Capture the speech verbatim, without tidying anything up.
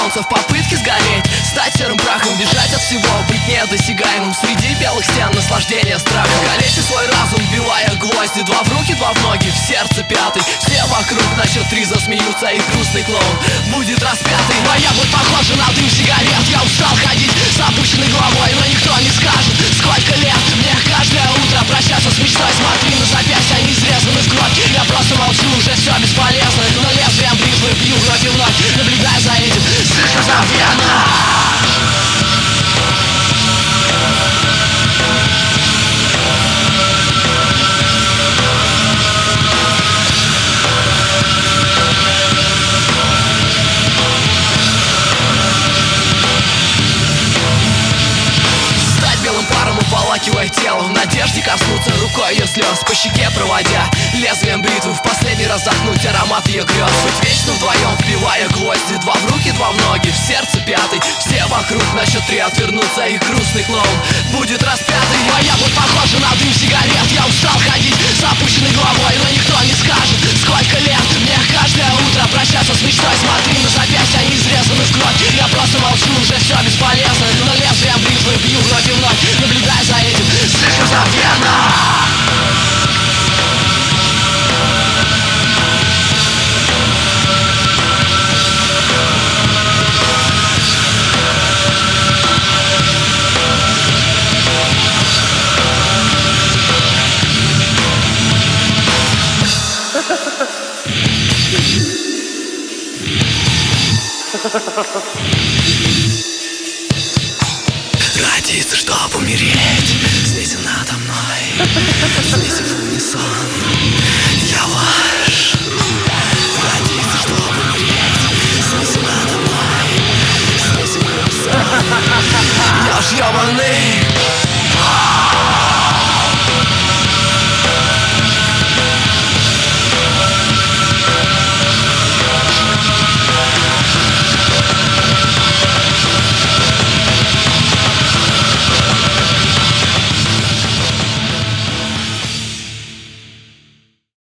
солнца в попытке сгореть, стать серым прахом, бежать от всего, быть недосягаемым среди белых стен, наслаждение страха. Калечи свой разум, вбивая гвозди, два в руки, два в ноги, в сердце пятый. Все вокруг на счет три засмеются, и грустный клоун будет распятый. Моя будь похожа на дым сигарет. Я устал ходить с опущенной головой, но никто не скажет, сколько лет мне каждое утро прощаться с мечтой. Смотри на запястья, они изрезаны в кровь. Я просто молчу, уже все бесполезно, но лезвием бритвы бью вновь и вновь, наблюдая за этим слишком забвенно. Обволакивая тело, в надежде коснуться рукой ее слез, по щеке проводя лезвием бритвы, в последний раз вдохнуть аромат ее грез. Быть вечно вдвоем, вбивая гвозди, два в руки, два в ноги, в сердце пятый. Все вокруг на счет три отвернутся, и грустный клоун будет распятый. Моя будь похожа на дым сигарет. Я устал ходить с опущенной головой, но никто не скажет, сколько лет мне каждое утро прощаться с мечтой. Смотри на запястья, они изрезаны в кровь. Я просто молчу, уже все бесполезно, но лезвием бритвы бью вновь и вновь, наблюдая за этим слишком забвенно. Родиться, чтоб умереть, смейся надо мной, смейся в унисон. Я вот